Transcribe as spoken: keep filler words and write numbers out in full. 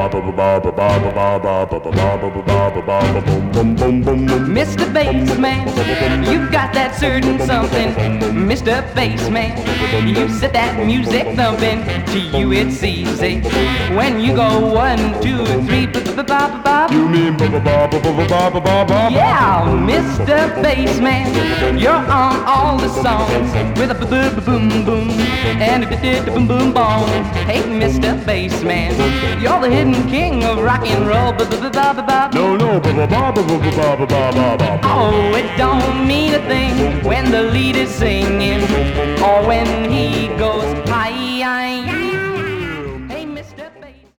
Mister Bassman, you've got that certain something. Mister Bassman, you set that music thumping. To you it's easy when you go one, two, three, ba-ba-ba-ba-ba. You mean ba-ba-ba-ba-ba-ba-ba-ba? Yeah, Mister Bassman, you're on all the songs with a boom boom and a boom boom boom. Hey, Mister Bassman, you're the hidden king of rock and roll. Ba-ba-ba-ba-ba-ba. No, no, ba-ba-ba-ba-ba-ba-ba-ba-ba. Oh, it don't mean a thing when the lead is singing or when he goes hi